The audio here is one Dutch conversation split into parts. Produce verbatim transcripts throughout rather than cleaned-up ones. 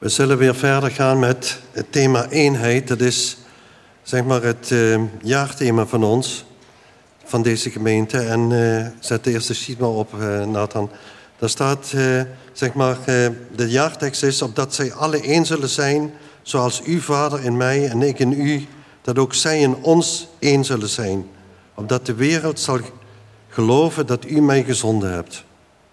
We zullen weer verder gaan met het thema eenheid. Dat is zeg maar het uh, jaarthema van ons, van deze gemeente. En uh, zet de eerste sheet maar op, uh, Nathan. Daar staat, uh, zeg maar, uh, de jaartekst is: opdat zij alle één zullen zijn, zoals u, Vader, in mij en ik in u, dat ook zij in ons één zullen zijn. Opdat de wereld zal geloven dat u mij gezonden hebt.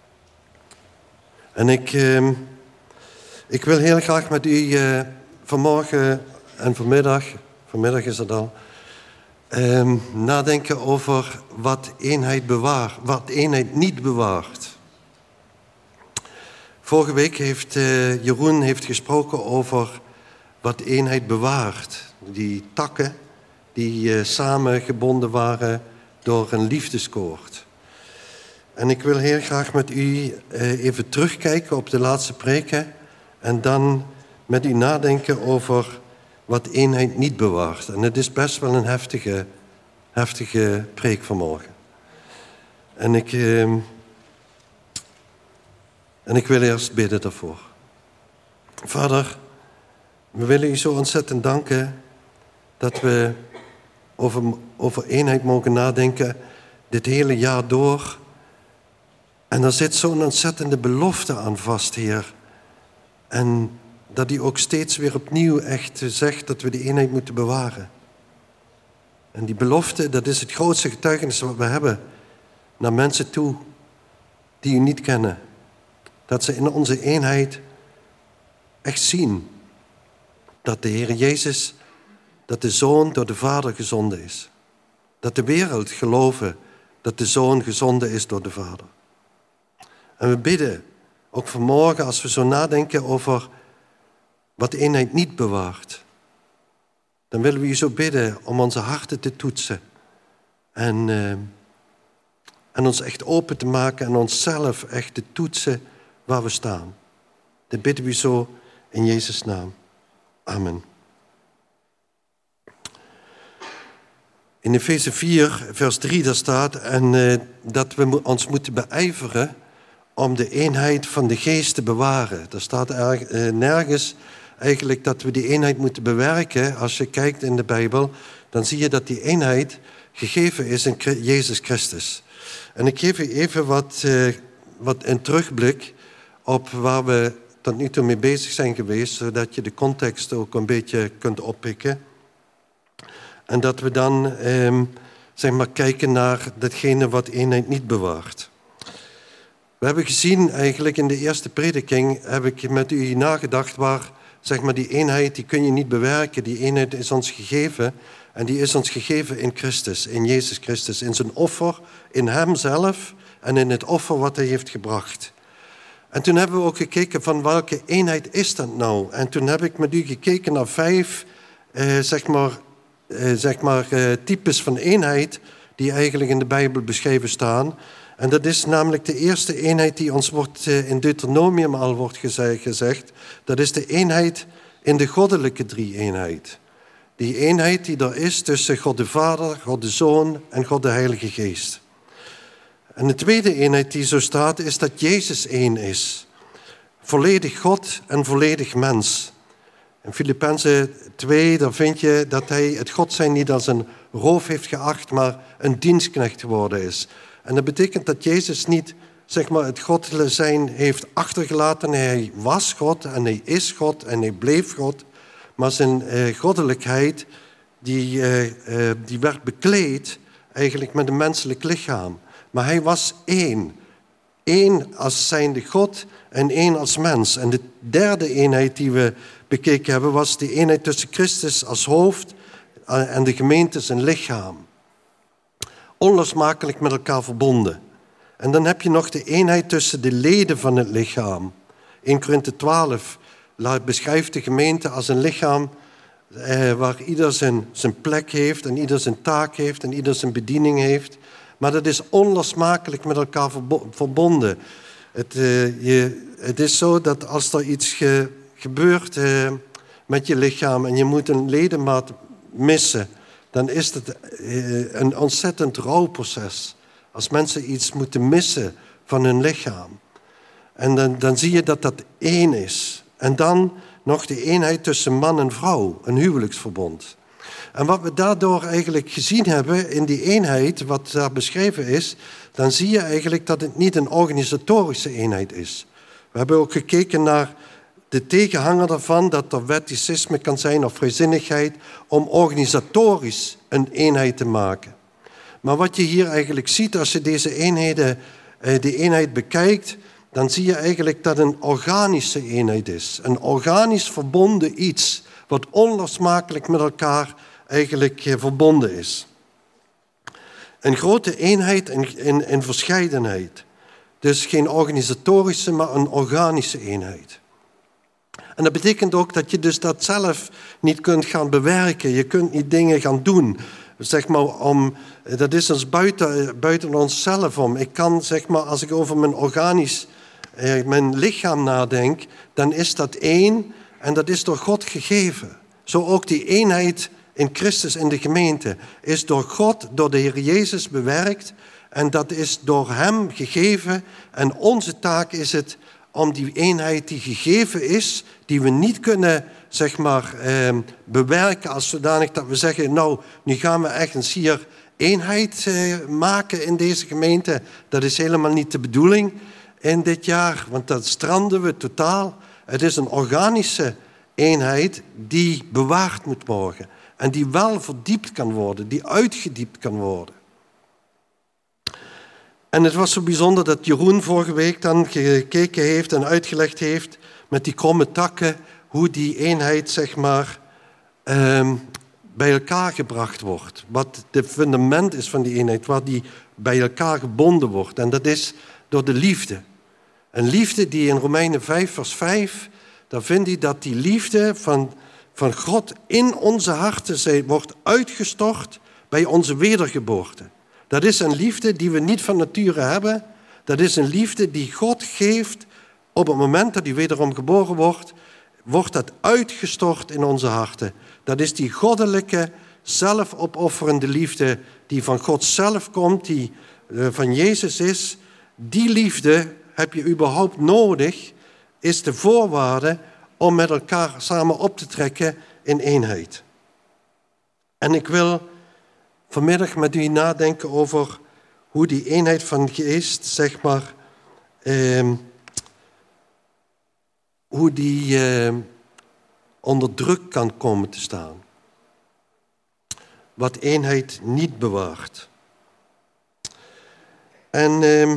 En ik... Uh, Ik wil heel graag met u uh, vanmorgen en vanmiddag, vanmiddag is het al, uh, nadenken over wat eenheid bewaart, wat eenheid niet bewaart. Vorige week heeft uh, Jeroen heeft gesproken over wat eenheid bewaart. Die takken die uh, samengebonden waren door een liefdeskoord. En ik wil heel graag met u uh, even terugkijken op de laatste preken. En dan met u nadenken over wat eenheid niet bewaart. En het is best wel een heftige, heftige preek vanmorgen. En ik, eh, en ik wil eerst bidden daarvoor. Vader, we willen u zo ontzettend danken dat we over, over eenheid mogen nadenken dit hele jaar door. En daar zit zo'n ontzettende belofte aan vast, Heer. En dat hij ook steeds weer opnieuw echt zegt dat we die eenheid moeten bewaren. En die belofte, dat is het grootste getuigenis wat we hebben naar mensen toe die u niet kennen. Dat ze in onze eenheid echt zien dat de Heer Jezus, dat de Zoon door de Vader gezonden is. Dat de wereld geloven dat de Zoon gezonden is door de Vader. En we bidden, ook vanmorgen, als we zo nadenken over wat eenheid niet bewaart, dan willen we u zo bidden om onze harten te toetsen. En, uh, en ons echt open te maken en onszelf echt te toetsen waar we staan. Dat bidden we u zo in Jezus' naam. Amen. In Efeze vier, vers drie, daar staat en, uh, dat we ons moeten beijveren om de eenheid van de geest te bewaren. Er staat er, uh, nergens eigenlijk dat we die eenheid moeten bewerken. Als je kijkt in de Bijbel, dan zie je dat die eenheid gegeven is in Jezus Christus. En ik geef u even wat, uh, wat een terugblik op waar we tot nu toe mee bezig zijn geweest, zodat je de context ook een beetje kunt oppikken. En dat we dan um, zeg maar kijken naar datgene wat eenheid niet bewaart. We hebben gezien eigenlijk in de eerste prediking, heb ik met u nagedacht waar zeg maar die eenheid, die kun je niet bewerken. Die eenheid is ons gegeven en die is ons gegeven in Christus, in Jezus Christus, in zijn offer, in hem zelf en in het offer wat hij heeft gebracht. En toen hebben we ook gekeken van welke eenheid is dat nou? En toen heb ik met u gekeken naar vijf eh, zeg maar, eh, zeg maar, eh, types van eenheid die eigenlijk in de Bijbel beschreven staan. En dat is namelijk de eerste eenheid die ons wordt in Deuteronomium al wordt gezegd. Dat is de eenheid in de goddelijke drie-eenheid. Die eenheid die er is tussen God de Vader, God de Zoon en God de Heilige Geest. En de tweede eenheid die zo staat is dat Jezus één is. Volledig God en volledig mens. In Filippenzen twee, daar vind je dat hij het God zijn niet als een roof heeft geacht, maar een dienstknecht geworden is. En dat betekent dat Jezus niet zeg maar, het God zijn heeft achtergelaten. Hij was God en hij is God en hij bleef God. Maar zijn uh, goddelijkheid die, uh, uh, die werd bekleed eigenlijk met een menselijk lichaam. Maar hij was één. Eén als zijnde God en één als mens. En de derde eenheid die we bekeken hebben was de eenheid tussen Christus als hoofd en de gemeente zijn lichaam. Onlosmakelijk met elkaar verbonden. En dan heb je nog de eenheid tussen de leden van het lichaam. in Korinthe twaalf beschrijft de gemeente als een lichaam eh, waar ieder zijn, zijn plek heeft en ieder zijn taak heeft en ieder zijn bediening heeft. Maar dat is onlosmakelijk met elkaar verbonden. Het, uh, je, het is zo dat als er iets ge, gebeurt uh, met je lichaam en je moet een ledemaat missen, dan is het uh, een ontzettend rouwproces. Als mensen iets moeten missen van hun lichaam. En dan, dan zie je dat dat één is. En dan nog de eenheid tussen man en vrouw, een huwelijksverbond. En wat we daardoor eigenlijk gezien hebben in die eenheid, wat daar beschreven is, dan zie je eigenlijk dat het niet een organisatorische eenheid is. We hebben ook gekeken naar de tegenhanger daarvan, dat er wetticisme kan zijn of vrijzinnigheid, om organisatorisch een eenheid te maken. Maar wat je hier eigenlijk ziet als je deze eenheden, die eenheid bekijkt, dan zie je eigenlijk dat het een organische eenheid is. Een organisch verbonden iets, wat onlosmakelijk met elkaar eigenlijk verbonden is. Een grote eenheid in, in, in verscheidenheid. Dus geen organisatorische, maar een organische eenheid. En dat betekent ook dat je dus dat zelf niet kunt gaan bewerken. Je kunt niet dingen gaan doen. Zeg maar om, dat is dus buiten, buiten onszelf om. Ik kan, zeg maar, als ik over mijn organisch, eh, mijn lichaam nadenk, dan is dat één en dat is door God gegeven. Zo ook die eenheid in Christus in de gemeente is door God, door de Heer Jezus bewerkt en dat is door Hem gegeven. En onze taak is het om die eenheid die gegeven is, die we niet kunnen, zeg maar, eh, bewerken als zodanig dat we zeggen, nou, nu gaan we ergens hier eenheid eh, maken in deze gemeente. Dat is helemaal niet de bedoeling in dit jaar, want dat stranden we totaal. Het is een organische eenheid die bewaard moet worden en die wel verdiept kan worden, die uitgediept kan worden. En het was zo bijzonder dat Jeroen vorige week dan gekeken heeft en uitgelegd heeft met die kromme takken, hoe die eenheid, zeg maar, eh, bij elkaar gebracht wordt. Wat het fundament is van die eenheid, waar die bij elkaar gebonden wordt. En dat is door de liefde. Een liefde die in Romeinen vijf vers vijf, daar vindt hij dat die liefde van, van God in onze harten wordt uitgestort bij onze wedergeboorte. Dat is een liefde die we niet van nature hebben. Dat is een liefde die God geeft op het moment dat hij wederom geboren wordt, wordt dat uitgestort in onze harten. Dat is die goddelijke, zelfopofferende liefde die van God zelf komt, die van Jezus is. Die liefde heb je überhaupt nodig, is de voorwaarde om met elkaar samen op te trekken in eenheid. En ik wil vanmiddag met u nadenken over hoe die eenheid van geest, zeg maar, eh, hoe die eh, onder druk kan komen te staan. Wat eenheid niet bewaart. En eh,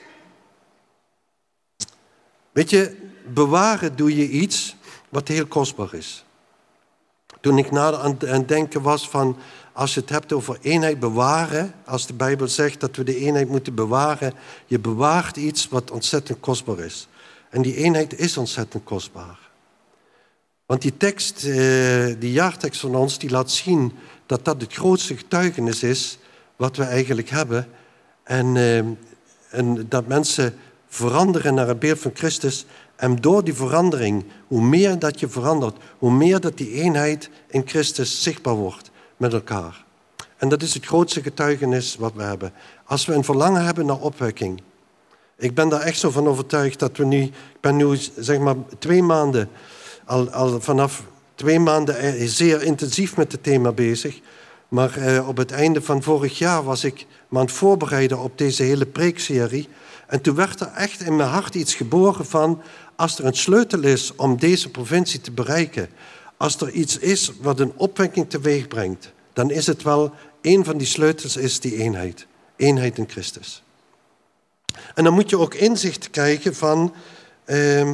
weet je, bewaren doe je iets wat heel kostbaar is. Toen ik na aan het denken was van, als je het hebt over eenheid bewaren, als de Bijbel zegt dat we de eenheid moeten bewaren, je bewaart iets wat ontzettend kostbaar is. En die eenheid is ontzettend kostbaar. Want die tekst, die jaartekst van ons, die laat zien dat dat het grootste getuigenis is wat we eigenlijk hebben. En, en dat mensen veranderen naar het beeld van Christus. En door die verandering, hoe meer dat je verandert, hoe meer dat die eenheid in Christus zichtbaar wordt met elkaar. En dat is het grootste getuigenis wat we hebben. Als we een verlangen hebben naar opwekking. Ik ben daar echt zo van overtuigd dat we nu, ik ben nu zeg maar twee maanden, al, al vanaf twee maanden zeer intensief met het thema bezig. Maar eh, op het einde van vorig jaar was ik me aan het voorbereiden op deze hele preekserie. En toen werd er echt in mijn hart iets geboren van, als er een sleutel is om deze provincie te bereiken, als er iets is wat een opwekking teweeg brengt, dan is het wel, een van die sleutels is die eenheid. Eenheid in Christus. En dan moet je ook inzicht krijgen van eh,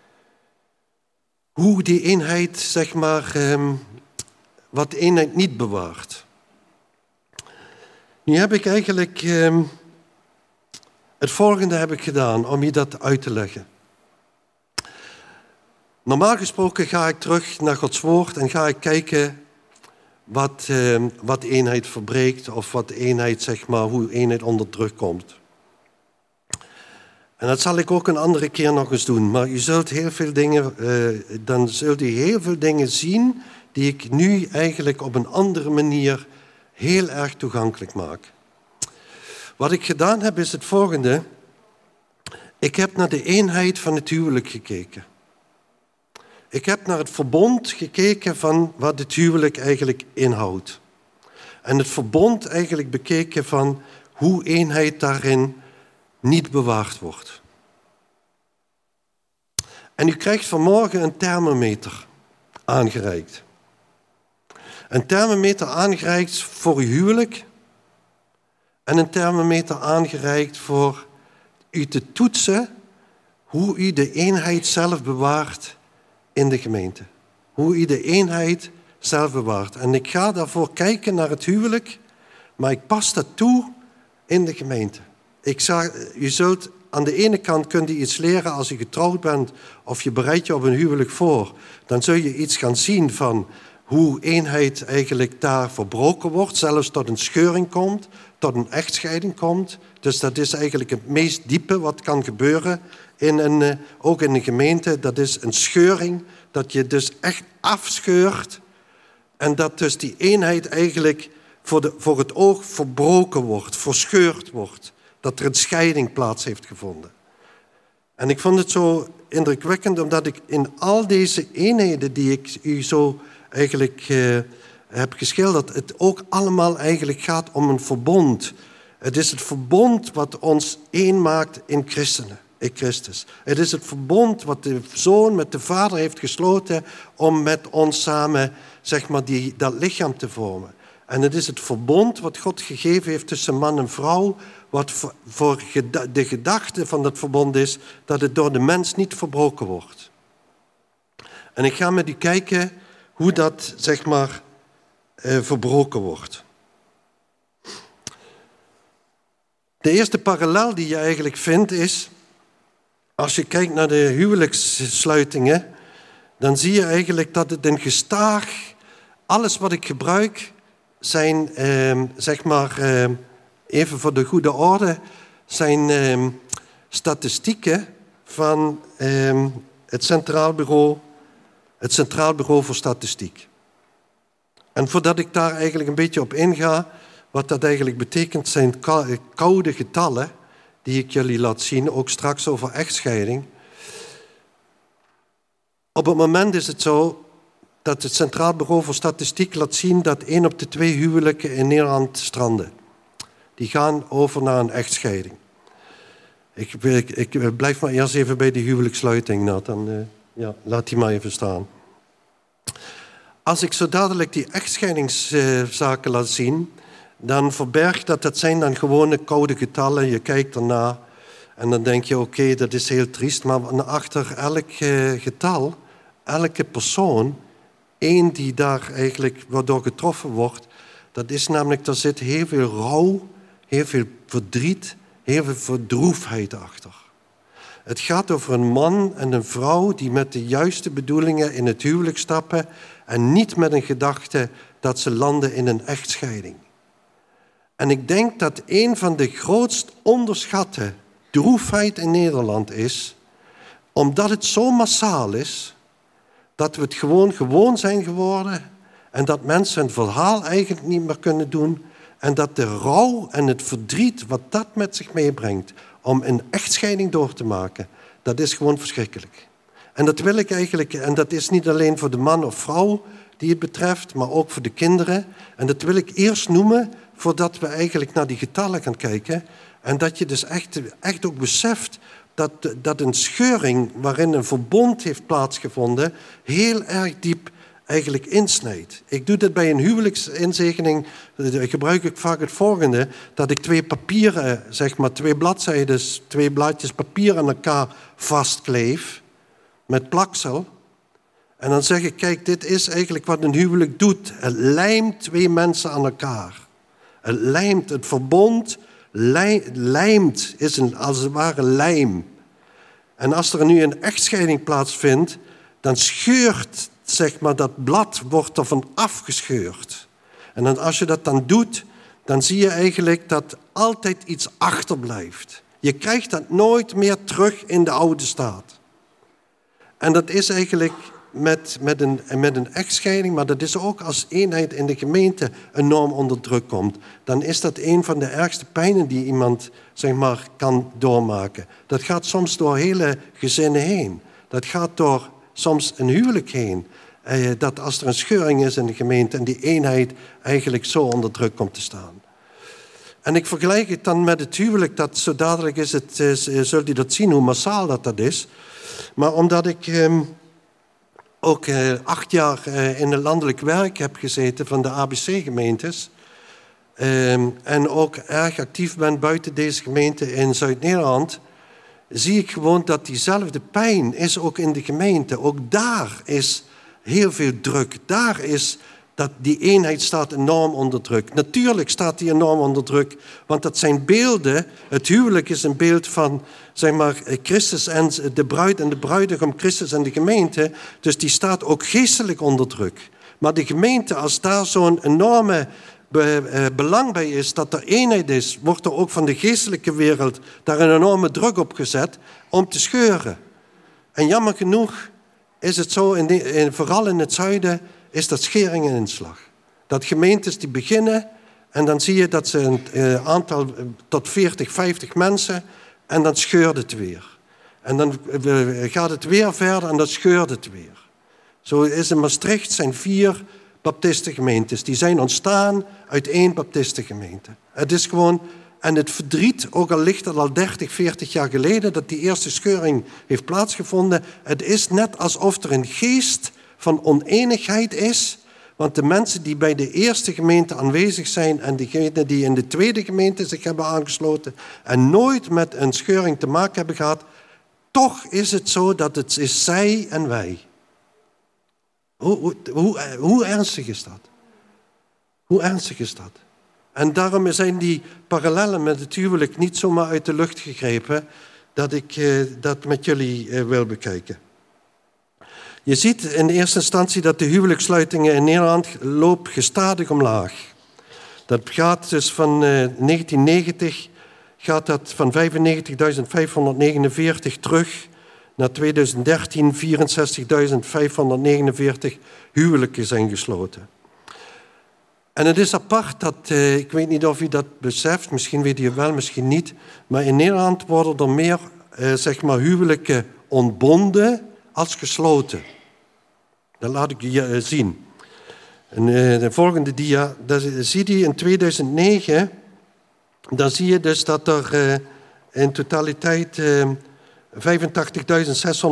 hoe die eenheid, zeg maar, eh, wat de eenheid niet bewaart. Nu heb ik eigenlijk, eh, het volgende heb ik gedaan om je dat uit te leggen. Normaal gesproken ga ik terug naar Gods woord en ga ik kijken wat, eh, wat eenheid verbreekt of wat eenheid, zeg maar, hoe eenheid onder druk komt. En dat zal ik ook een andere keer nog eens doen. Maar je zult heel veel dingen, uh, dan zult u heel veel dingen zien die ik nu eigenlijk op een andere manier heel erg toegankelijk maak. Wat ik gedaan heb is het volgende. Ik heb naar de eenheid van het huwelijk gekeken. Ik heb naar het verbond gekeken van wat het huwelijk eigenlijk inhoudt. En het verbond eigenlijk bekeken van hoe eenheid daarin niet bewaard wordt. En u krijgt vanmorgen een thermometer aangereikt. Een thermometer aangereikt voor uw huwelijk. En een thermometer aangereikt voor u te toetsen hoe u de eenheid zelf bewaart in de gemeente. Hoe u de eenheid zelf bewaart. En ik ga daarvoor kijken naar het huwelijk, maar ik pas dat toe in de gemeente. Ik zag, u zult aan de ene kant kunt u iets leren als u getrouwd bent of je bereidt je op een huwelijk voor. Dan zul je iets gaan zien van hoe eenheid eigenlijk daar verbroken wordt, zelfs tot een scheuring komt, tot een echtscheiding komt. Dus dat is eigenlijk het meest diepe wat kan gebeuren, in een, ook in een gemeente. Dat is een scheuring, dat je dus echt afscheurt en dat dus die eenheid eigenlijk voor, de, voor het oog verbroken wordt, verscheurd wordt. Dat er een scheiding plaats heeft gevonden. En ik vond het zo indrukwekkend, omdat ik in al deze eenheden die ik u zo eigenlijk uh, heb geschilderd, het ook allemaal eigenlijk gaat om een verbond. Het is het verbond wat ons één maakt in Christenen, in Christus. Het is het verbond wat de Zoon met de Vader heeft gesloten om met ons samen, zeg maar, die, dat lichaam te vormen. En het is het verbond wat God gegeven heeft tussen man en vrouw, wat voor de gedachte van dat verbond is dat het door de mens niet verbroken wordt. En ik ga met u kijken hoe dat, zeg maar, eh, verbroken wordt. De eerste parallel die je eigenlijk vindt is, als je kijkt naar de huwelijkssluitingen, dan zie je eigenlijk dat het een gestaag, alles wat ik gebruik, zijn, eh, zeg maar, eh, even voor de goede orde, zijn eh, statistieken van eh, het Centraal Bureau, het Centraal Bureau voor Statistiek. En voordat ik daar eigenlijk een beetje op inga, wat dat eigenlijk betekent, zijn koude getallen die ik jullie laat zien, ook straks over echtscheiding. Op het moment is het zo dat het Centraal Bureau voor Statistiek laat zien dat één op de twee huwelijken in Nederland stranden. Die gaan over naar een echtscheiding. Ik, ik, ik blijf maar eerst even bij de huwelijkssluiting. Nou, dan uh, ja, laat die maar even staan. Als ik zo dadelijk die echtscheidingszaken laat zien, dan verbergt dat, dat zijn dan gewone koude getallen. Je kijkt ernaar en dan denk je, oké, okay, dat is heel triest. Maar achter elk uh, getal, elke persoon, één die daar eigenlijk waardoor getroffen wordt, dat is namelijk, daar zit heel veel rouw, heel veel verdriet, heel veel verdroefheid achter. Het gaat over een man en een vrouw die met de juiste bedoelingen in het huwelijk stappen en niet met een gedachte dat ze landen in een echtscheiding. En ik denk dat een van de grootst onderschatte droefheid in Nederland is, omdat het zo massaal is, dat we het gewoon gewoon zijn geworden en dat mensen een verhaal eigenlijk niet meer kunnen doen en dat de rouw en het verdriet wat dat met zich meebrengt om een echtscheiding door te maken, dat is gewoon verschrikkelijk. En dat wil ik eigenlijk, en dat is niet alleen voor de man of vrouw die het betreft, maar ook voor de kinderen. En dat wil ik eerst noemen voordat we eigenlijk naar die getallen gaan kijken. En dat je dus echt, echt ook beseft dat, dat een scheuring waarin een verbond heeft plaatsgevonden heel erg diep eigenlijk insnijdt. Ik doe dit bij een huwelijksinzegening, gebruik ik vaak het volgende, dat ik twee papieren, zeg maar twee bladzijden, twee blaadjes papier aan elkaar vastkleef met plaksel. En dan zeg ik, kijk, dit is eigenlijk wat een huwelijk doet. Het lijmt twee mensen aan elkaar. Het lijmt, het verbond lijmt, is een, als het ware lijm. En als er nu een echtscheiding plaatsvindt, dan scheurt, zeg maar, dat blad wordt ervan afgescheurd. En dan, als je dat dan doet, dan zie je eigenlijk dat altijd iets achterblijft. Je krijgt dat nooit meer terug in de oude staat. En dat is eigenlijk met, met, een, met een echtscheiding, maar dat is ook als eenheid in de gemeente enorm onder druk komt. Dan is dat een van de ergste pijnen die iemand, zeg maar, kan doormaken. Dat gaat soms door hele gezinnen heen. Dat gaat door, soms een huwelijk heen. Uh, dat als er een scheuring is in de gemeente en die eenheid eigenlijk zo onder druk komt te staan. En ik vergelijk het dan met het huwelijk, dat zo dadelijk is, het, uh, zult u dat zien hoe massaal dat dat is. Maar omdat ik um, ook uh, acht jaar uh, in het landelijk werk heb gezeten van de A B C-gemeentes... Um, en ook erg actief ben buiten deze gemeente in Zuid-Nederland, zie ik gewoon dat diezelfde pijn is ook in de gemeente. Ook daar is heel veel druk. Daar is dat die eenheid staat enorm onder druk. Natuurlijk staat die enorm onder druk, want dat zijn beelden. Het huwelijk is een beeld van, zeg maar, Christus en de bruid en de bruidegom, Christus en de gemeente. Dus die staat ook geestelijk onder druk. Maar de gemeente, als daar zo'n enorme Be, uh, belang bij is dat er eenheid is, wordt er ook van de geestelijke wereld daar een enorme druk op gezet om te scheuren. En jammer genoeg is het zo, in de, in, vooral in het zuiden, is dat schering en inslag. Dat gemeentes die beginnen en dan zie je dat ze een uh, aantal uh, tot veertig, vijftig mensen en dan scheurt het weer. En dan uh, gaat het weer verder en dan scheurt het weer. Zo is in Maastricht zijn vier baptistengemeentes. Die zijn ontstaan uit één baptistengemeente. Het is gewoon, en het verdriet, ook al ligt dat al dertig, veertig jaar geleden, dat die eerste scheuring heeft plaatsgevonden. Het is net alsof er een geest van oneenigheid is. Want de mensen die bij de eerste gemeente aanwezig zijn en diegenen die in de tweede gemeente zich hebben aangesloten en nooit met een scheuring te maken hebben gehad, toch is het zo dat het is zij en wij. Hoe, hoe, hoe, hoe ernstig is dat? Hoe ernstig is dat? En daarom zijn die parallellen met het huwelijk niet zomaar uit de lucht gegrepen, dat ik uh, dat met jullie uh, wil bekijken. Je ziet in eerste instantie dat de huwelijkssluitingen in Nederland lopen gestadig omlaag. Dat gaat dus van uh, negentien negentig gaat dat van vijfennegentigduizend vijfhonderdnegenenveertig terug naar tweeduizend dertien, vierenzestigduizend vijfhonderdnegenenveertig huwelijken zijn gesloten. En het is apart dat, uh, ik weet niet of u dat beseft, misschien weet u het wel, misschien niet, maar in Nederland worden er meer uh, zeg maar huwelijken ontbonden als gesloten. Dat laat ik je uh, zien. En, uh, de volgende dia, daar zie je in tweeduizend negen, dan zie je dus dat er uh, in totaliteit Uh, vijfentachtigduizend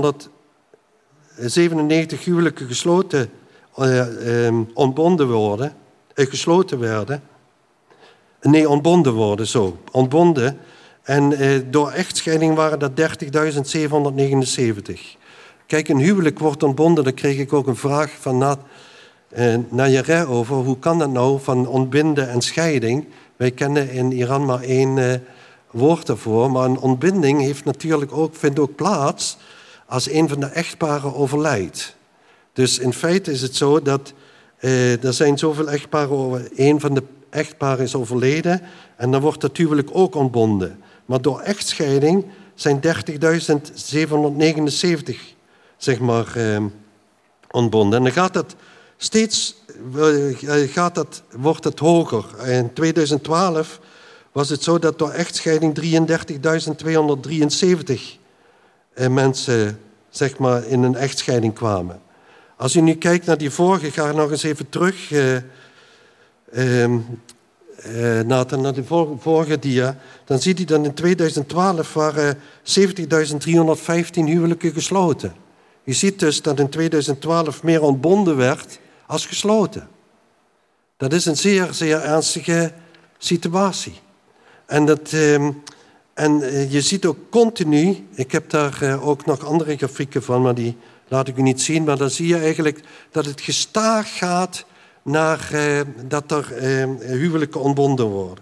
zeshonderdzevenennegentig huwelijken gesloten, uh, um, ontbonden worden, uh, gesloten werden. Nee, ontbonden worden, zo. Ontbonden. En uh, door echtscheiding waren dat dertigduizend zevenhonderdnegenenzeventig. Kijk, een huwelijk wordt ontbonden, daar kreeg ik ook een vraag van na, uh, Najaré over. Hoe kan dat nou, van ontbinden en scheiding? Wij kennen in Iran maar één Uh, woord daarvoor, maar een ontbinding heeft natuurlijk ook, vindt ook plaats als een van de echtparen overlijdt. Dus in feite is het zo dat eh, er zijn zoveel echtparen, een van de echtparen is overleden en dan wordt het huwelijk ook ontbonden. Maar door echtscheiding zijn dertigduizend zevenhonderdnegenenzeventig zeg maar eh, ontbonden. En dan gaat dat steeds, uh, gaat dat, wordt het hoger. In tweeduizend twaalf was het zo dat door echtscheiding drieëndertigduizend tweehonderddrieënzeventig eh, mensen zeg maar, in een echtscheiding kwamen. Als u nu kijkt naar die vorige, ga nog eens even terug, uh, uh, uh, Nathan, naar de vorige, vorige dia. Dan ziet u dat in tweeduizend twaalf waren zeventigduizend driehonderdvijftien huwelijken gesloten. Je ziet dus dat in tweeduizend twaalf meer ontbonden werd als gesloten. Dat is een zeer, zeer ernstige situatie. En, dat, uh, en uh, je ziet ook continu, ik heb daar uh, ook nog andere grafieken van, maar die laat ik u niet zien, maar dan zie je eigenlijk dat het gestaag gaat naar uh, dat er uh, huwelijken ontbonden worden.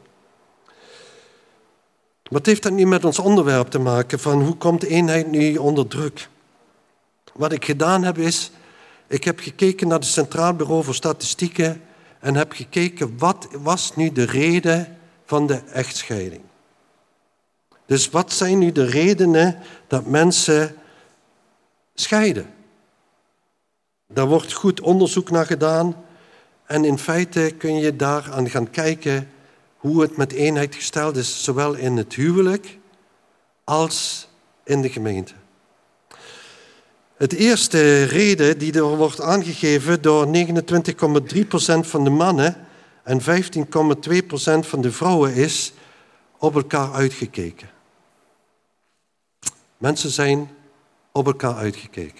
Wat heeft dat nu met ons onderwerp te maken van hoe komt de eenheid nu onder druk? Wat ik gedaan heb is, ik heb gekeken naar het Centraal Bureau voor Statistieken en heb gekeken wat was nu de reden van de echtscheiding. Dus wat zijn nu de redenen dat mensen scheiden? Daar wordt goed onderzoek naar gedaan en in feite kun je daaraan gaan kijken hoe het met eenheid gesteld is, zowel in het huwelijk als in de gemeente. Het eerste reden die er wordt aangegeven door negenentwintig komma drie procent van de mannen en vijftien komma twee procent van de vrouwen is op elkaar uitgekeken. Mensen zijn op elkaar uitgekeken.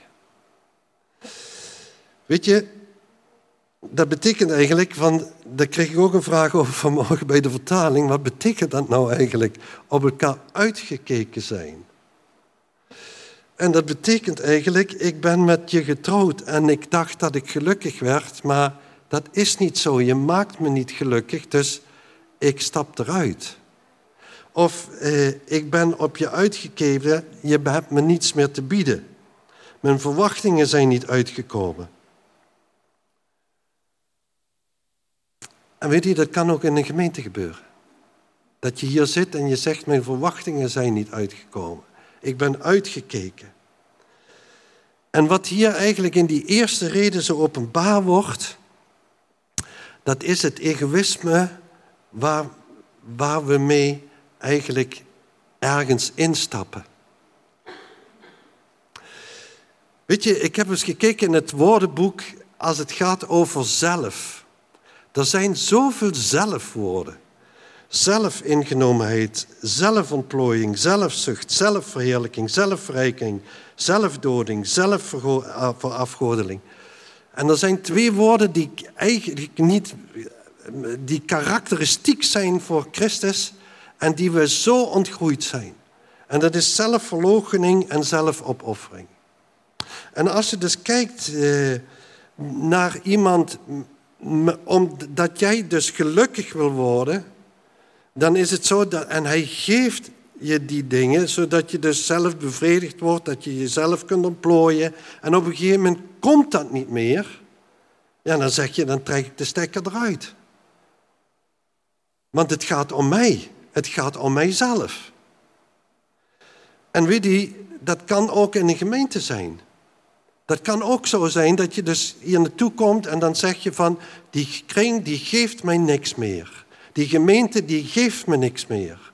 Weet je, dat betekent eigenlijk, van, daar kreeg ik ook een vraag over vanmorgen bij de vertaling, wat betekent dat nou eigenlijk, op elkaar uitgekeken zijn? En dat betekent eigenlijk, ik ben met je getrouwd en ik dacht dat ik gelukkig werd, maar dat is niet zo. Je maakt me niet gelukkig, dus ik stap eruit. Of eh, ik ben op je uitgekeken, je hebt me niets meer te bieden. Mijn verwachtingen zijn niet uitgekomen. En weet je, dat kan ook in een gemeente gebeuren. Dat je hier zit en je zegt, mijn verwachtingen zijn niet uitgekomen. Ik ben uitgekeken. En wat hier eigenlijk in die eerste reden zo openbaar wordt, dat is het egoïsme waar, waar we mee eigenlijk ergens instappen. Weet je, ik heb eens gekeken in het woordenboek als het gaat over zelf. Er zijn zoveel zelfwoorden. Zelfingenomenheid, zelfontplooiing, zelfzucht, zelfverheerlijking, zelfverrijking, zelfdoding, zelfverafgodeling. En er zijn twee woorden die eigenlijk niet, die karakteristiek zijn voor Christus en die we zo ontgroeid zijn. En dat is zelfverloochening en zelfopoffering. En als je dus kijkt eh, naar iemand, omdat jij dus gelukkig wil worden, dan is het zo dat, en hij geeft je die dingen, zodat je dus zelf bevredigd wordt, dat je jezelf kunt ontplooien. En op een gegeven moment komt dat niet meer. Ja, dan zeg je, dan trek ik de stekker eruit. Want het gaat om mij. Het gaat om mijzelf. En weet je, dat kan ook in een gemeente zijn. Dat kan ook zo zijn dat je dus hier naartoe komt en dan zeg je van, die kring die geeft mij niks meer. Die gemeente die geeft me niks meer.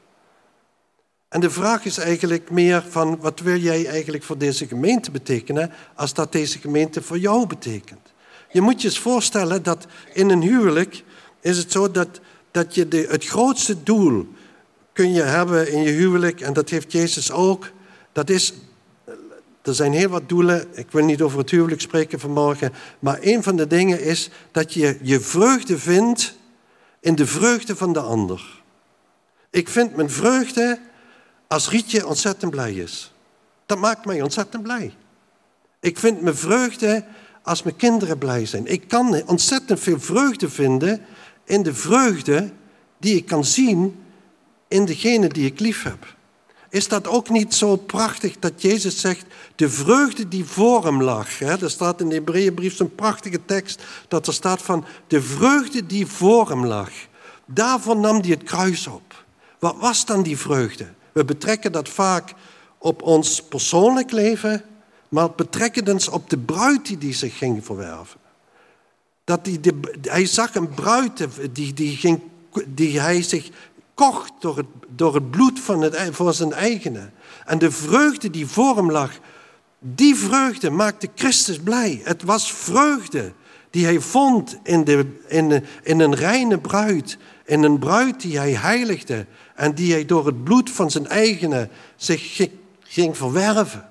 En de vraag is eigenlijk meer van, wat wil jij eigenlijk voor deze gemeente betekenen, als dat deze gemeente voor jou betekent? Je moet je eens voorstellen dat in een huwelijk is het zo dat, dat je de, het grootste doel kun je hebben in je huwelijk, en dat heeft Jezus ook. Dat is, er zijn heel wat doelen, ik wil niet over het huwelijk spreken vanmorgen, maar een van de dingen is dat je je vreugde vindt in de vreugde van de ander. Ik vind mijn vreugde als Rietje ontzettend blij is. Dat maakt mij ontzettend blij. Ik vind mijn vreugde als mijn kinderen blij zijn. Ik kan ontzettend veel vreugde vinden in de vreugde die ik kan zien in degene die ik lief heb. Is dat ook niet zo prachtig dat Jezus zegt, de vreugde die voor hem lag. Hè? Er staat in de Hebreeënbrief zo'n prachtige tekst dat er staat van, de vreugde die voor hem lag. Daarvoor nam hij het kruis op. Wat was dan die vreugde? We betrekken dat vaak op ons persoonlijk leven, maar betrekken het op de bruid die hij zich ging verwerven. Dat hij, de, hij zag een bruid die, die, ging, die hij zich kocht door het, door het bloed van het, voor zijn eigene. En de vreugde die voor hem lag, die vreugde maakte Christus blij. Het was vreugde die hij vond in, de, in, in een reine bruid. In een bruid die hij heiligde en die hij door het bloed van zijn eigene zich ging verwerven.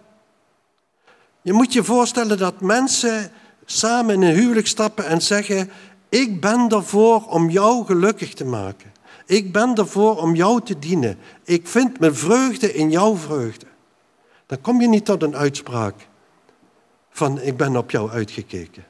Je moet je voorstellen dat mensen samen in een huwelijk stappen en zeggen, ik ben ervoor om jou gelukkig te maken. Ik ben ervoor om jou te dienen. Ik vind mijn vreugde in jouw vreugde. Dan kom je niet tot een uitspraak van, ik ben op jou uitgekeken.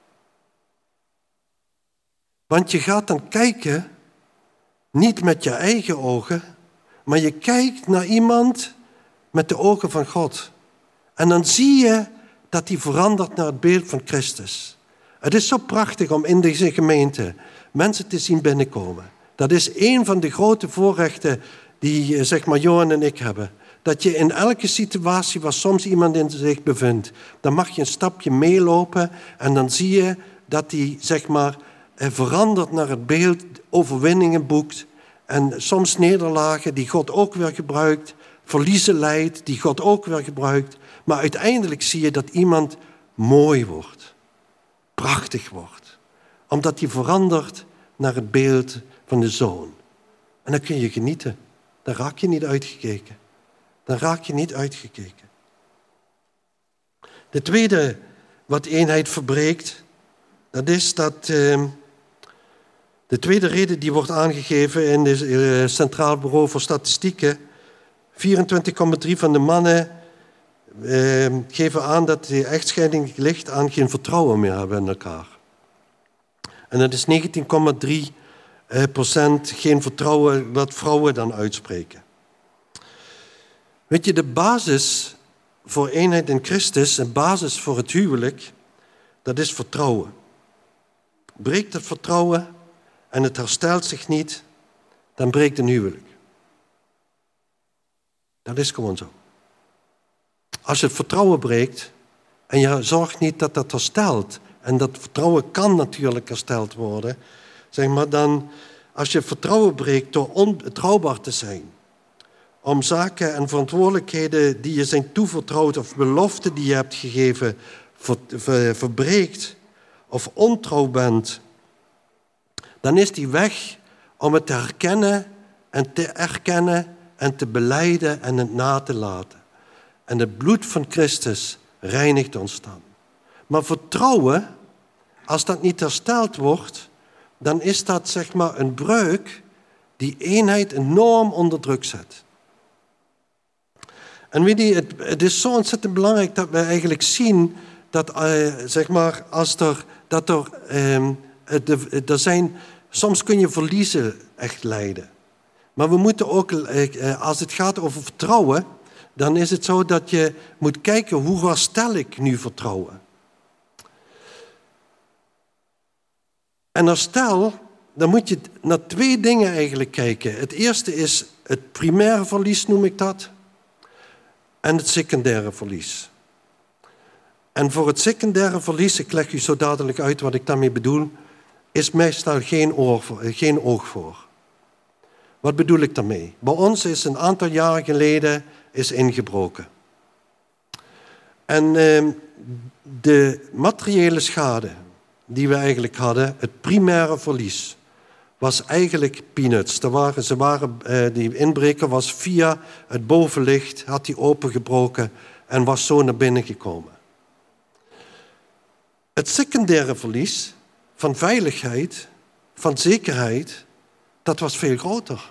Want je gaat dan kijken, niet met je eigen ogen, maar je kijkt naar iemand met de ogen van God. En dan zie je dat hij verandert naar het beeld van Christus. Het is zo prachtig om in deze gemeente mensen te zien binnenkomen. Dat is een van de grote voorrechten die zeg maar Johan en ik hebben. Dat je in elke situatie waar soms iemand in zich bevindt, dan mag je een stapje meelopen en dan zie je dat hij zeg maar verandert naar het beeld, overwinningen boekt en soms nederlagen die God ook weer gebruikt, verliezen leidt die God ook weer gebruikt. Maar uiteindelijk zie je dat iemand mooi wordt. Prachtig wordt. Omdat hij verandert naar het beeld van de Zoon. En dan kun je genieten. Dan raak je niet uitgekeken. Dan raak je niet uitgekeken. De tweede wat eenheid verbreekt, dat is dat uh, de tweede reden die wordt aangegeven in het uh, Centraal Bureau voor Statistieken, vierentwintig komma drie van de mannen uh, geven aan dat de echtscheiding ligt aan geen vertrouwen meer hebben in elkaar. En dat is negentien komma drie procent geen vertrouwen wat vrouwen dan uitspreken. Weet je, de basis voor eenheid in Christus, een basis voor het huwelijk, dat is vertrouwen. Breekt het vertrouwen en het herstelt zich niet, dan breekt een huwelijk. Dat is gewoon zo. Als je het vertrouwen breekt en je zorgt niet dat dat herstelt, en dat vertrouwen kan natuurlijk hersteld worden, zeg maar dan, als je vertrouwen breekt door ontrouwbaar te zijn, om zaken en verantwoordelijkheden die je zijn toevertrouwd of beloften die je hebt gegeven ver, ver, verbreekt of ontrouw bent, dan is die weg om het te herkennen en te erkennen en te belijden en het na te laten. En het bloed van Christus reinigt ons dan. Maar vertrouwen, als dat niet hersteld wordt, dan is dat zeg maar een breuk die eenheid enorm onder druk zet. En weet je, het, het is zo ontzettend belangrijk dat we eigenlijk zien dat, uh, zeg maar, als er, dat er, um, de, er zijn, soms kun je verliezen echt lijden. Maar we moeten ook, uh, als het gaat over vertrouwen, dan is het zo dat je moet kijken, hoe herstel ik nu vertrouwen? En herstel, dan moet je naar twee dingen eigenlijk kijken. Het eerste is het primaire verlies, noem ik dat. En het secundaire verlies. En voor het secundaire verlies, ik leg u zo dadelijk uit wat ik daarmee bedoel, is meestal geen oog voor. Geen oog voor. Wat bedoel ik daarmee? Bij ons is een aantal jaren geleden is ingebroken. En uh, de materiële schade die we eigenlijk hadden, het primaire verlies, was eigenlijk peanuts. Er waren, ze waren, uh, die inbreker was via het bovenlicht, had hij opengebroken en was zo naar binnen gekomen. Het secundaire verlies van veiligheid, van zekerheid, dat was veel groter.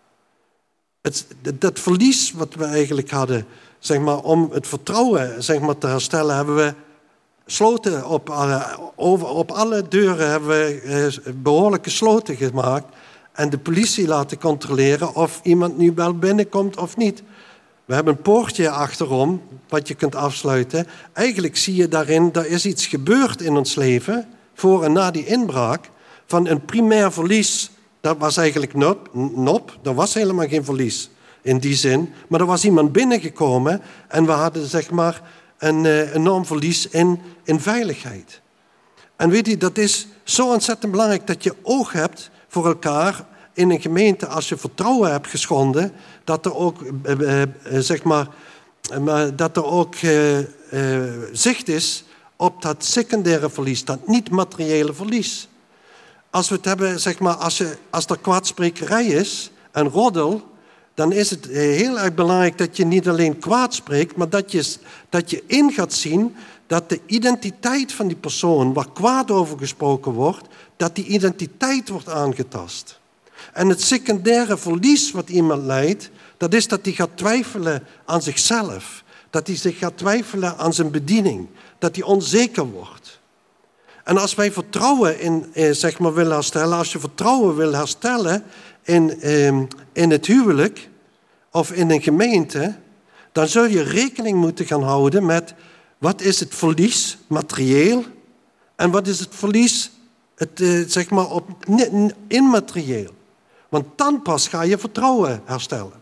Het, dat verlies wat we eigenlijk hadden, zeg maar, om het vertrouwen zeg maar, te herstellen, hebben we sloten op alle, over, op alle deuren hebben we eh, behoorlijke sloten gemaakt en de politie laten controleren of iemand nu wel binnenkomt of niet. We hebben een poortje achterom wat je kunt afsluiten. Eigenlijk zie je daarin, er is iets gebeurd in ons leven, voor en na die inbraak, van een primair verlies. Dat was eigenlijk nop, nop, er was helemaal geen verlies in die zin. Maar er was iemand binnengekomen en we hadden zeg maar een uh, enorm verlies in, in veiligheid. En weet je, dat is zo ontzettend belangrijk dat je oog hebt voor elkaar in een gemeente. Als je vertrouwen hebt geschonden, dat er ook, uh, uh, zeg maar, uh, dat er ook uh, uh, zicht is op dat secundaire verlies, dat niet-materiële verlies. Als we het hebben, zeg maar, als, je, als er kwaadsprekerij is en roddel, dan is het heel erg belangrijk dat je niet alleen kwaad spreekt, maar dat je, dat je in gaat zien dat de identiteit van die persoon waar kwaad over gesproken wordt, dat die identiteit wordt aangetast. En het secundaire verlies wat iemand lijdt, dat is dat hij gaat twijfelen aan zichzelf. Dat hij zich gaat twijfelen aan zijn bediening. Dat hij onzeker wordt. En als wij vertrouwen in, eh, zeg maar, willen herstellen, als je vertrouwen wil herstellen in, eh, in het huwelijk of in een gemeente, dan zul je rekening moeten gaan houden met wat is het verlies, materieel, en wat is het verlies, het, eh, zeg maar, op, immaterieel. Want dan pas ga je vertrouwen herstellen.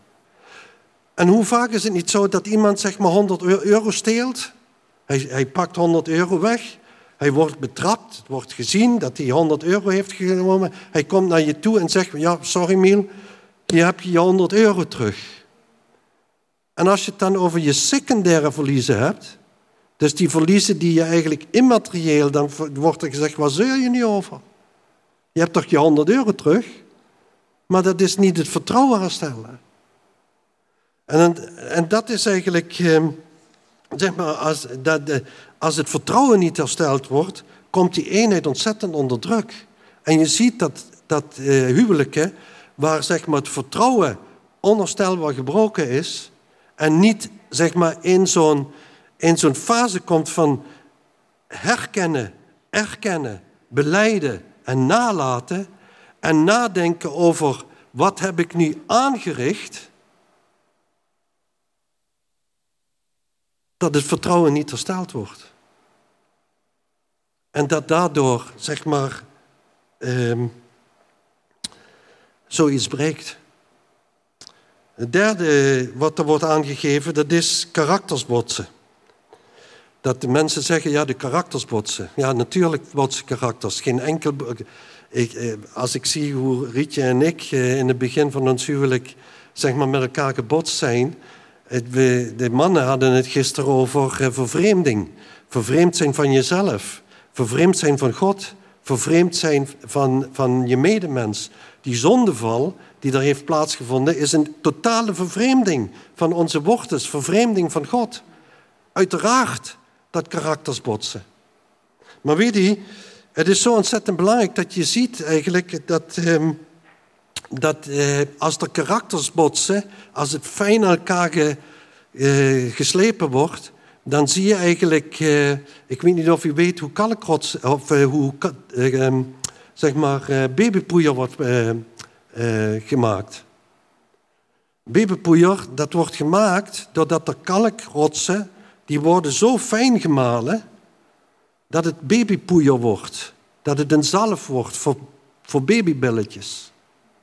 En hoe vaak is het niet zo dat iemand zeg maar honderd euro steelt, hij, hij pakt honderd euro weg, hij wordt betrapt, het wordt gezien dat hij honderd euro heeft genomen. Hij komt naar je toe en zegt, ja, sorry Miel, je hebt je honderd euro terug. En als je het dan over je secundaire verliezen hebt, dus die verliezen die je eigenlijk immaterieel, dan wordt er gezegd, waar zeur je niet over? Je hebt toch je honderd euro terug? Maar dat is niet het vertrouwen herstellen. En, en dat is eigenlijk, eh, zeg maar, als, dat, als het vertrouwen niet hersteld wordt, komt die eenheid ontzettend onder druk. En je ziet dat, dat eh, huwelijken, waar zeg maar, het vertrouwen onherstelbaar gebroken is, en niet zeg maar, in zo'n, in zo'n fase komt van herkennen, erkennen, belijden en nalaten, en nadenken over wat heb ik nu aangericht, dat het vertrouwen niet hersteld wordt. En dat daardoor, zeg maar, eh, zoiets breekt. Het derde wat er wordt aangegeven, dat is karaktersbotsen. Dat de mensen zeggen, ja, de karakters botsen. Ja, natuurlijk botsen karakters. Geen enkel... Ik, als ik zie hoe Rietje en ik in het begin van ons huwelijk zeg maar, met elkaar gebotst zijn. De mannen hadden het gisteren over vervreemding. Vervreemd zijn van jezelf. Vervreemd zijn van God. Vervreemd zijn van, van je medemens. Die zondeval die er heeft plaatsgevonden is een totale vervreemding van onze wortels. Vervreemding van God. Uiteraard dat karakters botsen. Maar weet je, het is zo ontzettend belangrijk dat je ziet eigenlijk dat, eh, dat eh, als er karakters botsen, als het fijn aan elkaar ge, eh, geslepen wordt, dan zie je eigenlijk, eh, ik weet niet of u weet hoe kalkrots, of uh, hoe uh, zeg maar uh, babypoeier wordt uh, uh, gemaakt. Babypoeier, dat wordt gemaakt doordat er kalkrotsen, die worden zo fijn gemalen, dat het babypoeier wordt. Dat het een zalf wordt voor, voor babybilletjes.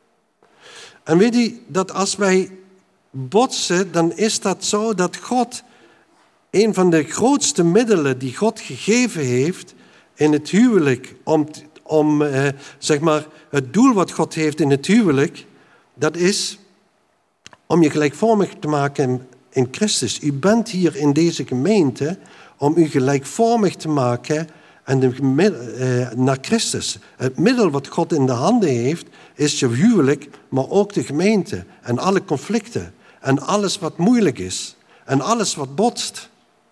En weet je, dat als wij botsen, dan is dat zo dat God, een van de grootste middelen die God gegeven heeft in het huwelijk, om, om eh, zeg maar, het doel wat God heeft in het huwelijk, dat is om je gelijkvormig te maken in Christus. U bent hier in deze gemeente om u gelijkvormig te maken en de, uh, naar Christus. Het middel wat God in de handen heeft, is je huwelijk, maar ook de gemeente. En alle conflicten. En alles wat moeilijk is. En alles wat botst.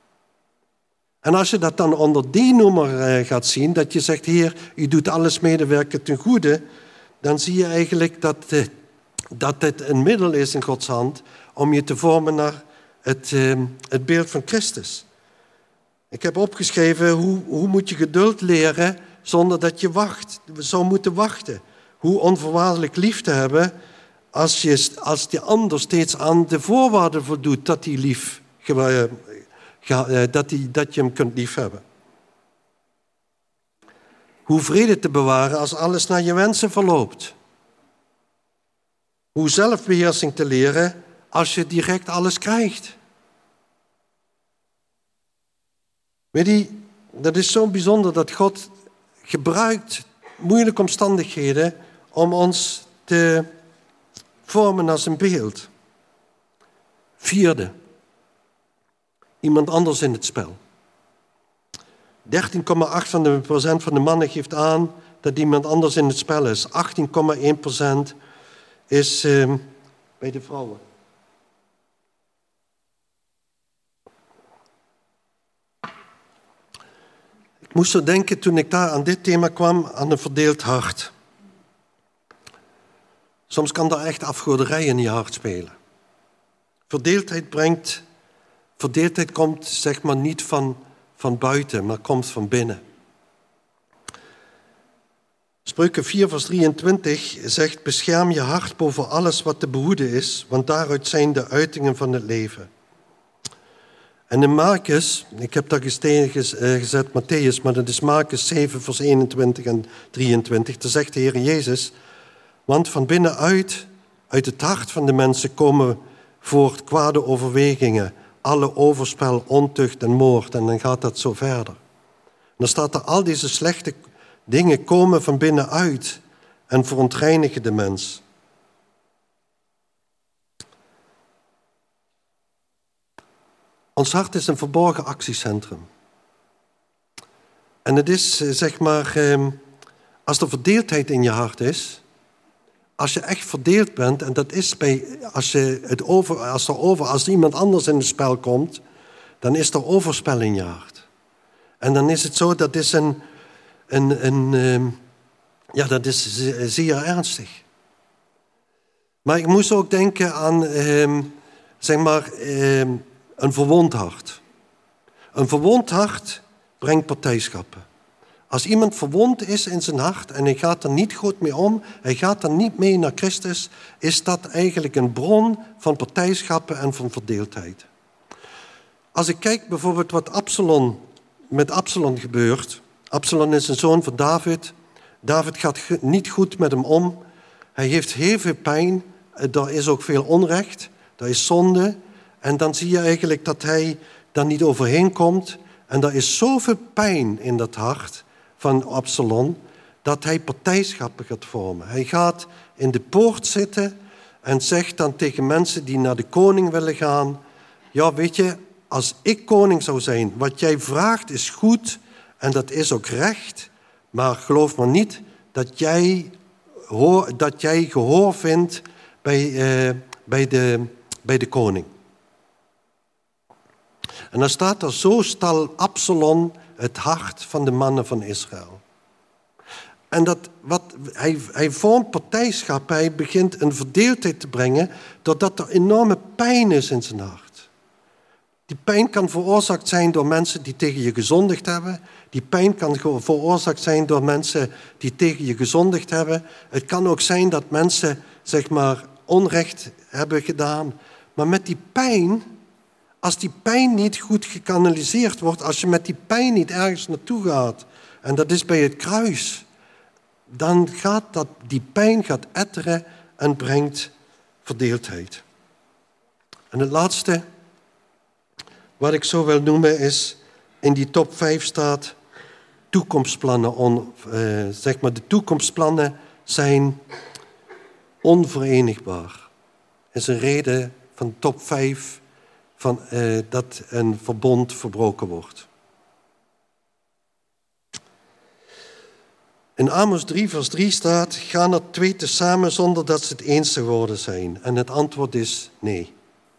En als je dat dan onder die noemer uh, gaat zien, dat je zegt, Heer, u doet alles medewerken ten goede, dan zie je eigenlijk dat, uh, dat dit een middel is in Gods hand om je te vormen naar het, uh, het beeld van Christus. Ik heb opgeschreven, hoe, hoe moet je geduld leren zonder dat je wacht, zou moeten wachten. Hoe onvoorwaardelijk lief te hebben als, je, als die ander steeds aan de voorwaarden voldoet dat, die lief, dat, die, dat je hem kunt liefhebben. Hoe vrede te bewaren als alles naar je wensen verloopt. Hoe zelfbeheersing te leren als je direct alles krijgt. Weet je, dat is zo bijzonder dat God gebruikt moeilijke omstandigheden om ons te vormen als een beeld. Vierde, iemand anders in het spel. dertien komma acht procent van de mannen geeft aan dat iemand anders in het spel is. achttien komma één procent is uh, bij de vrouwen. Ik moest zo denken toen ik daar aan dit thema kwam, aan een verdeeld hart. Soms kan daar echt afgoderij in je hart spelen. Verdeeldheid brengt, verdeeldheid komt zeg maar niet van, van buiten, maar komt van binnen. Spreuken vier vers drieëntwintig zegt, bescherm je hart boven alles wat te behoeden is, want daaruit zijn de uitingen van het leven. En in Marcus, ik heb daar gezet Matthäus, maar dat is Marcus zeven vers eenentwintig en drieëntwintig. Daar zegt de Heer Jezus, want van binnenuit, uit het hart van de mensen komen voort kwade overwegingen, alle overspel, ontucht en moord. En dan gaat dat zo verder. En dan staat er, al deze slechte dingen komen van binnenuit en verontreinigen de mens. Ons hart is een verborgen actiecentrum. En het is, zeg maar, als er verdeeldheid in je hart is, als je echt verdeeld bent, en dat is bij, als, je het over, als, er over, als iemand anders in het spel komt, dan is er overspel in je hart. En dan is het zo, dat is een, een, een ja, dat is zeer ernstig. Maar ik moest ook denken aan, eh, zeg maar, eh, een verwond hart. Een verwond hart brengt partijschappen. Als iemand verwond is in zijn hart en hij gaat er niet goed mee om, hij gaat er niet mee naar Christus, is dat eigenlijk een bron van partijschappen en van verdeeldheid. Als ik kijk bijvoorbeeld wat Absalom, met Absalom gebeurt. Absalom is een zoon van David. David gaat niet goed met hem om. Hij heeft heel veel pijn. Er is ook veel onrecht. Er is zonde. En dan zie je eigenlijk dat hij daar niet overheen komt. En er is zoveel pijn in dat hart van Absalom, dat hij partijschappen gaat vormen. Hij gaat in de poort zitten en zegt dan tegen mensen die naar de koning willen gaan, ja, weet je, als ik koning zou zijn, wat jij vraagt is goed en dat is ook recht, maar geloof maar niet dat jij, hoor, dat jij gehoor vindt bij, uh, bij, de, bij de koning. En dan staat er, zo stal Absalom het hart van de mannen van Israël. En dat, wat, hij, hij vormt partijschap, hij begint een verdeeldheid te brengen, doordat er enorme pijn is in zijn hart. Die pijn kan veroorzaakt zijn door mensen die tegen je gezondigd hebben. Die pijn kan veroorzaakt zijn door mensen die tegen je gezondigd hebben. Het kan ook zijn dat mensen, zeg maar, onrecht hebben gedaan. Maar met die pijn, als die pijn niet goed gekanaliseerd wordt, als je met die pijn niet ergens naartoe gaat, en dat is bij het kruis, dan gaat dat, die pijn gaat etteren en brengt verdeeldheid. En het laatste wat ik zo wil noemen is, in die top vijf staat toekomstplannen. On, uh, zeg maar, de toekomstplannen zijn onverenigbaar. Dat is een reden van top vijf van, uh, dat een verbond verbroken wordt. In Amos drie vers drie staat, gaan er twee tezamen zonder dat ze het eens geworden zijn? En het antwoord is nee.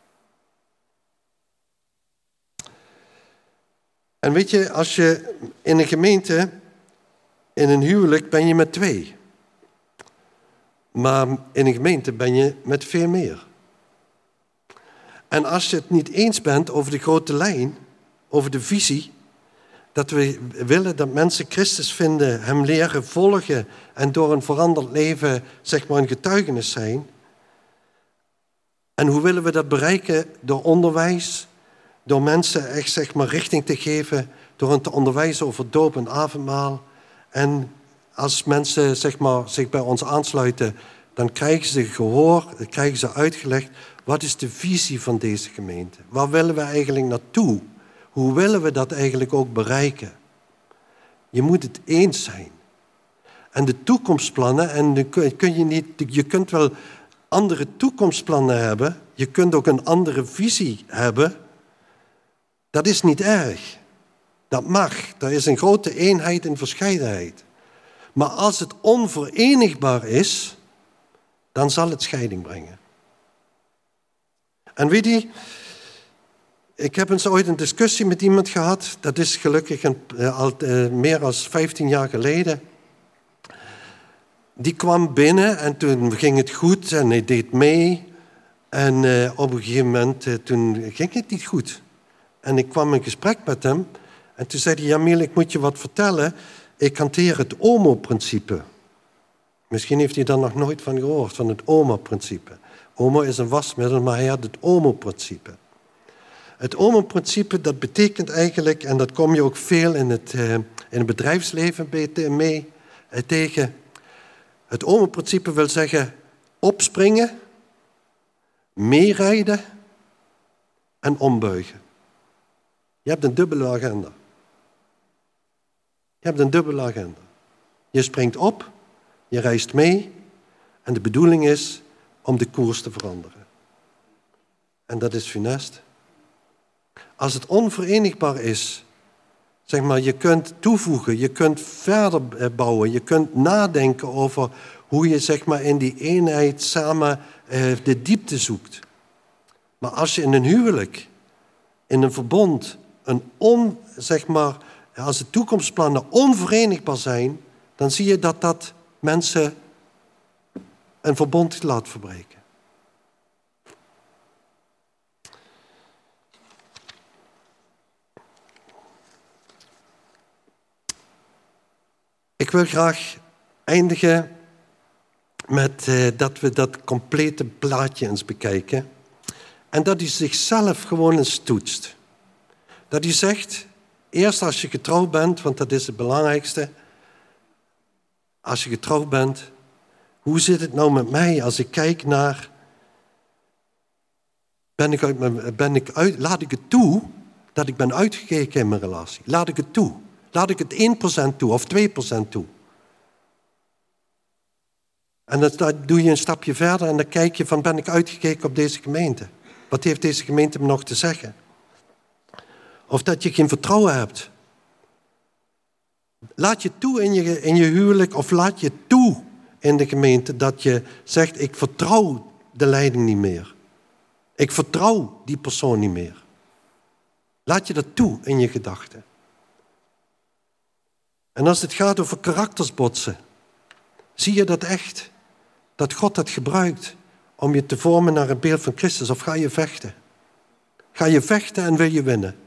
En weet je, als je in een gemeente, in een huwelijk ben je met twee. Maar in een gemeente ben je met veel meer. En als je het niet eens bent over de grote lijn, over de visie, dat we willen dat mensen Christus vinden, hem leren volgen en door een veranderd leven, zeg maar, een getuigenis zijn. En hoe willen we dat bereiken? Door onderwijs, door mensen echt, zeg maar, richting te geven, door hen te onderwijzen over doop en avondmaal. En als mensen, zeg maar, zich bij ons aansluiten, dan krijgen ze gehoor, dan krijgen ze uitgelegd, wat is de visie van deze gemeente? Waar willen we eigenlijk naartoe? Hoe willen we dat eigenlijk ook bereiken? Je moet het eens zijn. En de toekomstplannen, en de, kun je, niet, je kunt wel andere toekomstplannen hebben, je kunt ook een andere visie hebben. Dat is niet erg. Dat mag. Er is een grote eenheid en verscheidenheid. Maar als het onverenigbaar is, dan zal het scheiding brengen. En weet je, ik heb eens ooit een discussie met iemand gehad. Dat is gelukkig een, uh, al uh, meer dan vijftien jaar geleden. Die kwam binnen en toen ging het goed en hij deed mee. En uh, op een gegeven moment, uh, toen ging het niet goed. En ik kwam in gesprek met hem. En toen zei hij, Jamil, ik moet je wat vertellen. Ik hanteer het O M O-principe. Misschien heeft hij daar nog nooit van gehoord, van het O M O-principe. O M O is een wasmiddel, maar hij had het O M O-principe. Het O M O-principe, dat betekent eigenlijk, en dat kom je ook veel in het, uh, in het bedrijfsleven mee uh, tegen. Het O M O-principe wil zeggen opspringen, meerijden en ombuigen. Je hebt een dubbele agenda. Je hebt een dubbele agenda. Je springt op, je reist mee en de bedoeling is om de koers te veranderen. En dat is funest. Als het onverenigbaar is, zeg maar, je kunt toevoegen, je kunt verder bouwen, je kunt nadenken over hoe je zeg maar, in die eenheid samen eh, de diepte zoekt. Maar als je in een huwelijk, in een verbond, een on, zeg maar, als de toekomstplannen onverenigbaar zijn, dan zie je dat dat mensen een verbond laat verbreken. Ik wil graag eindigen met uh, dat we dat complete plaatje eens bekijken. En dat hij zichzelf gewoon eens toetst. Dat hij zegt, eerst als je getrouwd bent, want dat is het belangrijkste. Als je getrouwd bent, hoe zit het nou met mij als ik kijk naar... Ben ik uit mijn, ben ik uit, laat ik het toe dat ik ben uitgekeken in mijn relatie? Laat ik het toe? Laat ik het één procent toe of twee procent toe? En dan doe je een stapje verder en dan kijk je van, ben ik uitgekeken op deze gemeente? Wat heeft deze gemeente me nog te zeggen? Of dat je geen vertrouwen hebt. Laat je toe in je, in je huwelijk of laat je toe in de gemeente dat je zegt, ik vertrouw de leiding niet meer. Ik vertrouw die persoon niet meer. Laat je dat toe in je gedachten. En als het gaat over karaktersbotsen, zie je dat echt? Dat God dat gebruikt om je te vormen naar het beeld van Christus? Of ga je vechten? Ga je vechten en wil je winnen?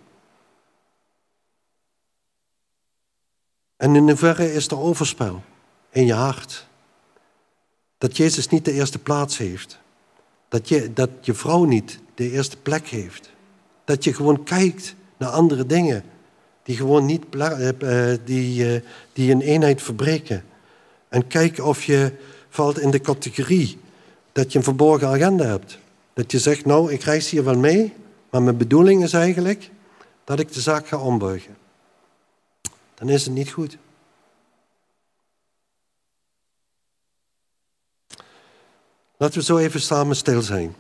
En in hoeverre is er overspel in je hart? Dat Jezus niet de eerste plaats heeft. Dat je, dat je vrouw niet de eerste plek heeft. Dat je gewoon kijkt naar andere dingen die gewoon niet die, die een eenheid verbreken. En kijk of je valt in de categorie dat je een verborgen agenda hebt. Dat je zegt, nou, ik reis hier wel mee, maar mijn bedoeling is eigenlijk dat ik de zaak ga ombuigen. Dan is het niet goed. Laten we zo even samen stil zijn.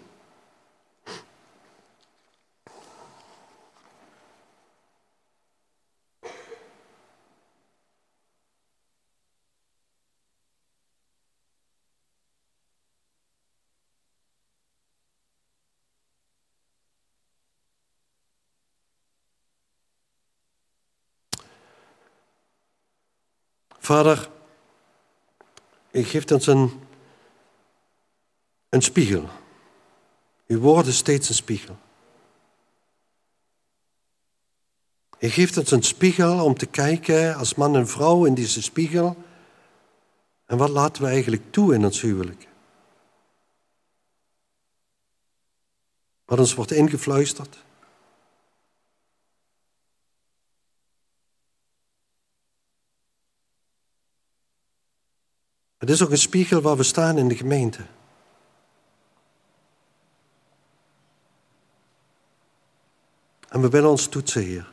Vader, u geeft ons een, een spiegel. Uw woord is steeds een spiegel. U geeft ons een spiegel om te kijken als man en vrouw in deze spiegel. En wat laten we eigenlijk toe in ons huwelijk? Wat ons wordt ingefluisterd. Het is ook een spiegel waar we staan in de gemeente. En we willen ons toetsen, Heer.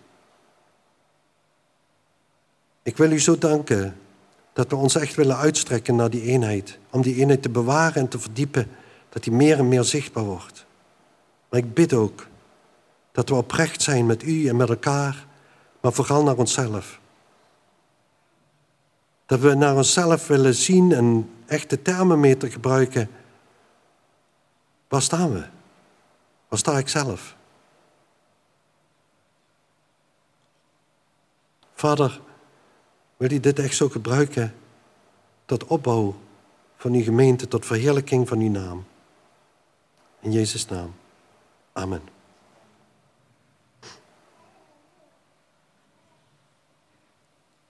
Ik wil u zo danken dat we ons echt willen uitstrekken naar die eenheid. Om die eenheid te bewaren en te verdiepen. Dat die meer en meer zichtbaar wordt. Maar ik bid ook dat we oprecht zijn met u en met elkaar. Maar vooral naar onszelf. Dat we naar onszelf willen zien en echt de thermometer gebruiken. Waar staan we? Waar sta ik zelf? Vader, wil u dit echt zo gebruiken tot opbouw van uw gemeente, tot verheerlijking van uw naam. In Jezus' naam. Amen.